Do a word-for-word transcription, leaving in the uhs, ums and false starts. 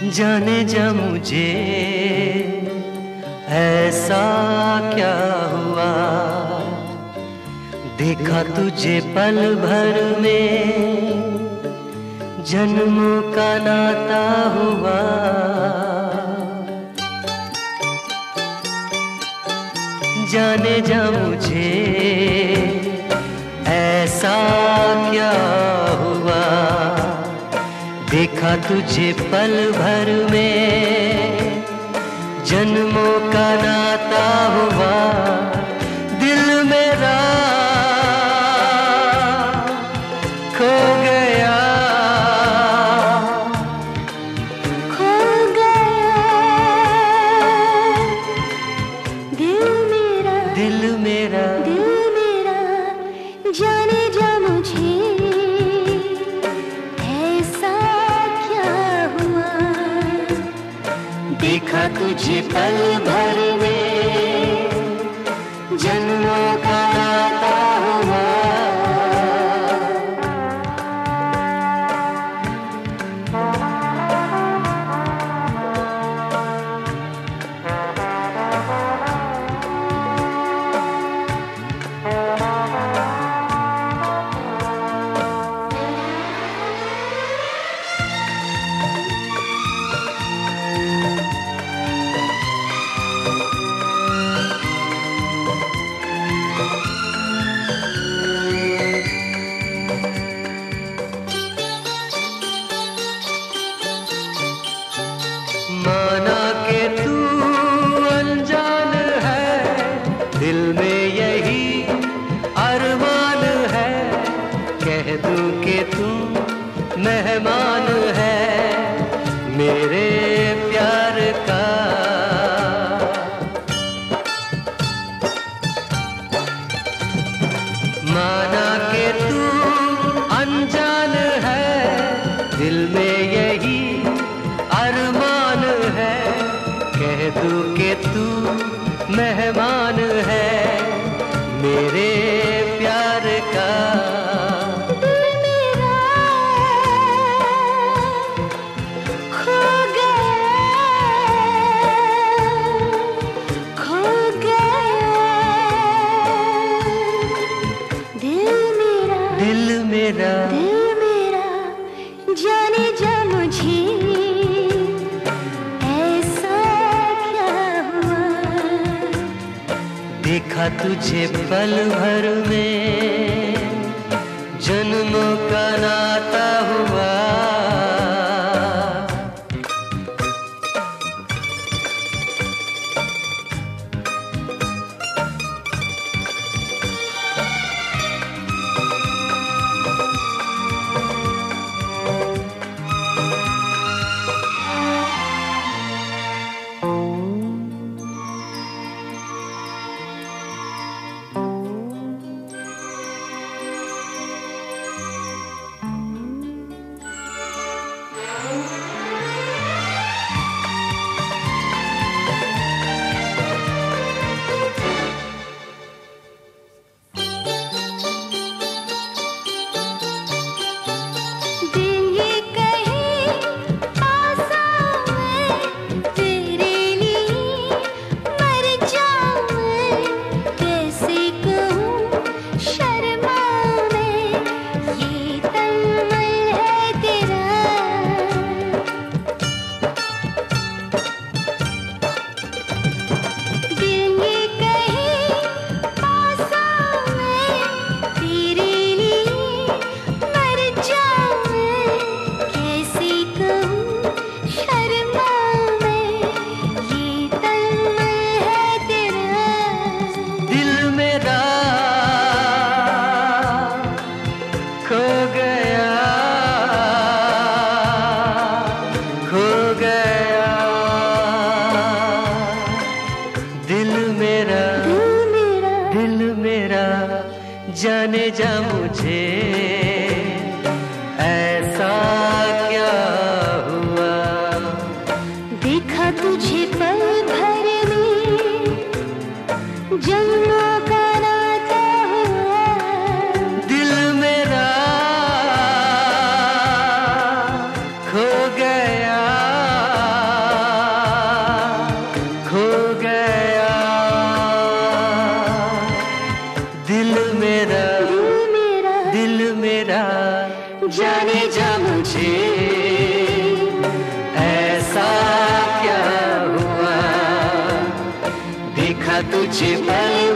जाने जा मुझे ऐसा क्या हुआ, देखा तुझे पल भर में जन्मों का नाता हुआ। जाने जा मुझे ऐसा क्या हुआ, देखा तुझे पल भर में जन्मों का नाता हुआ। दिल मेरा खो गया, खो गया दिल मेरा, दिल मेरा, दिल मेरा। जाने जा मुझे ऐसा क्या हुआ, देखा तुझे पल भर में जन्मों का नाता हुआ। माना के तू अनजान है, दिल में यही अरमान है। कह दूं कि तू मेहमान है मेरे प्यार का। माना के तू अनजान है, दिल में यही अरमान है। कह दूं कि तू मेहमान है मेरे प्यार का। दिल मेरा खो गया, खो गया दिल मेरा, दिल मेरा, दिल मेरा। जाने जा मुझे ऐसा क्या हुआ, देखा तुझे पल भर में जन्मों का नाता हुआ। खो गया, खो गया दिल मेरा, दिल मेरा, दिल मेरा। जाने जा मुझे ऐसा क्या हुआ, देखा तुझे पल भर में जन्मों का नाता हुआ। दिल मेरा खो गया, तुझे पल